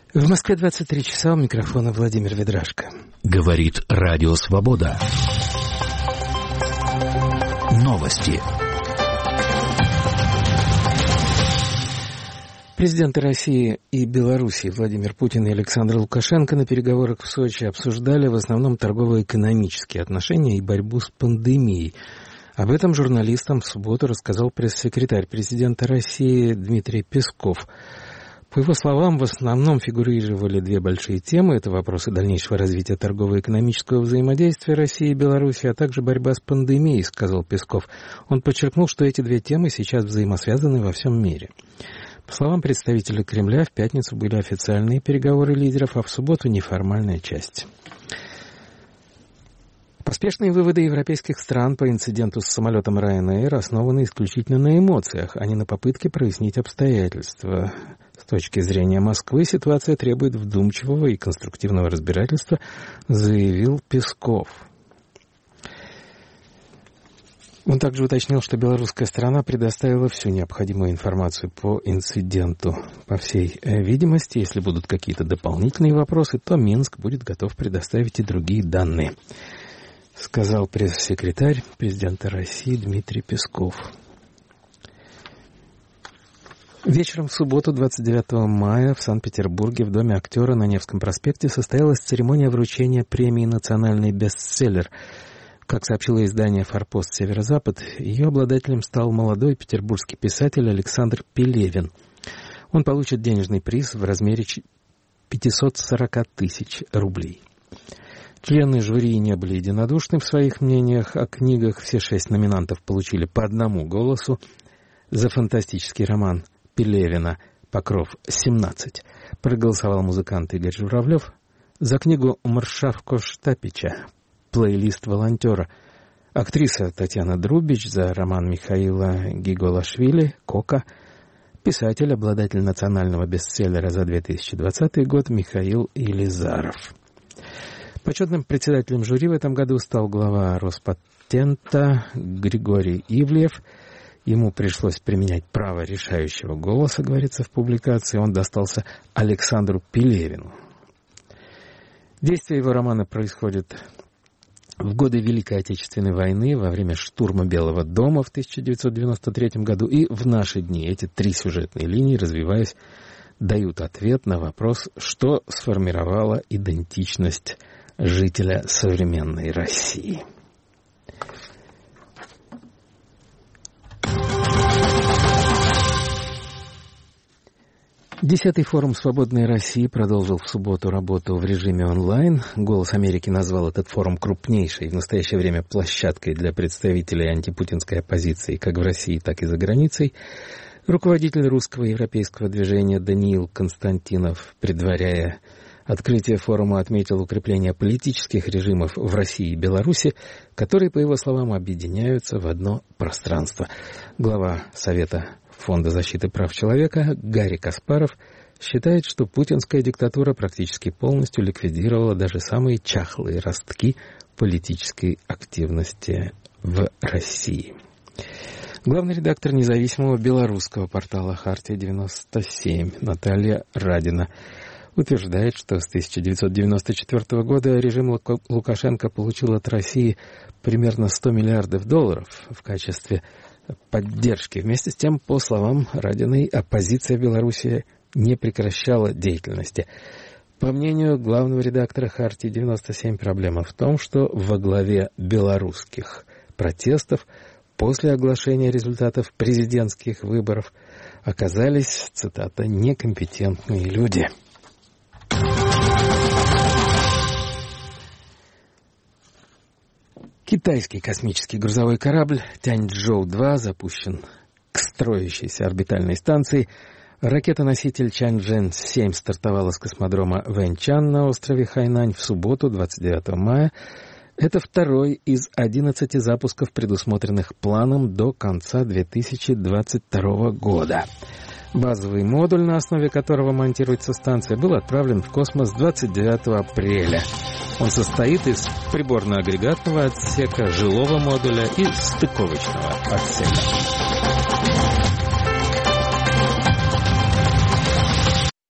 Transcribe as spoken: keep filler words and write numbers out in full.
В Москве двадцать три часа, у микрофона Владимир Ведрашко. Говорит Радио Свобода. Новости. Президенты России и Белоруссии Владимир Путин и Александр Лукашенко на переговорах в Сочи обсуждали в основном торгово-экономические отношения и борьбу с пандемией. Об этом журналистам в субботу рассказал пресс-секретарь президента России Дмитрий Песков. По его словам, в основном фигурировали две большие темы. Это вопросы дальнейшего развития торгово-экономического взаимодействия России и Беларуси, а также борьба с пандемией, сказал Песков. Он подчеркнул, что эти две темы сейчас взаимосвязаны во всем мире. По словам представителя Кремля, в пятницу были официальные переговоры лидеров, а в субботу неформальная часть. Поспешные выводы европейских стран по инциденту с самолетом Ryanair основаны исключительно на эмоциях, а не на попытке прояснить обстоятельства. С точки зрения Москвы ситуация требует вдумчивого и конструктивного разбирательства, заявил Песков. Он также уточнил, что белорусская сторона предоставила всю необходимую информацию по инциденту. По всей видимости, если будут какие-то дополнительные вопросы, то Минск будет готов предоставить и другие данные, сказал пресс-секретарь президента России Дмитрий Песков. Вечером в субботу, двадцать девятого мая, в Санкт-Петербурге в Доме актера на Невском проспекте состоялась церемония вручения премии «Национальный бестселлер». Как сообщило издание «Форпост Северо-Запад», ее обладателем стал молодой петербургский писатель Александр Пелевин. Он получит денежный приз в размере пятьсот сорок тысяч рублей. Члены жюри не были единодушны в своих мнениях о книгах. Все шесть номинантов получили по одному голосу. За фантастический роман Пелевина «Покров семнадцать» проголосовал музыкант Игорь Журавлев. За книгу Маршавко Штапича «Плейлист волонтера» актриса Татьяна Друбич, за роман Михаила Гиголашвили «Кока», писатель, обладатель национального бестселлера за две тысячи двадцатый год Михаил Елизаров. Почетным председателем жюри в этом году стал глава Роспатента Григорий Ивлев. Ему пришлось применять право решающего голоса, говорится в публикации. Он достался Александру Пелевину. Действие его романа происходит в годы Великой Отечественной войны, во время штурма Белого дома в тысяча девятьсот девяносто третьем году и в наши дни. Эти три сюжетные линии, развиваясь, дают ответ на вопрос, что сформировало идентичность жителя современной России. Десятый форум «Свободной России» продолжил в субботу работу в режиме онлайн. «Голос Америки» назвал этот форум крупнейшей в настоящее время площадкой для представителей антипутинской оппозиции как в России, так и за границей. Руководитель русского и европейского движения Даниил Константинов, предваряя открытие форума, отметил укрепление политических режимов в России и Беларуси, которые, по его словам, объединяются в одно пространство. Глава Совета Фонда защиты прав человека Гарри Каспаров считает, что путинская диктатура практически полностью ликвидировала даже самые чахлые ростки политической активности в России. Главный редактор независимого белорусского портала «Хартия девяносто семь» Наталья Радина утверждает, что с тысяча девятьсот девяносто четвёртого года режим Лукашенко получил от России примерно сто миллиардов долларов в качестве поддержки. Вместе с тем, по словам Радиной, оппозиция в Беларуси не прекращала деятельности. По мнению главного редактора «Хартии девяносто семь», проблема в том, что во главе белорусских протестов после оглашения результатов президентских выборов оказались, цитата, «некомпетентные люди». Китайский космический грузовой корабль Тяньчжоу два запущен к строящейся орбитальной станции. Ракета-носитель Чанчжэн семь стартовала с космодрома Вэньчан на острове Хайнань в субботу, двадцать девятого мая. Это второй из одиннадцати запусков, предусмотренных планом до конца две тысячи двадцать второго года. Базовый модуль, на основе которого монтируется станция, был отправлен в космос двадцать девятого апреля. Он состоит из приборно-агрегатного отсека, жилого модуля и стыковочного отсека.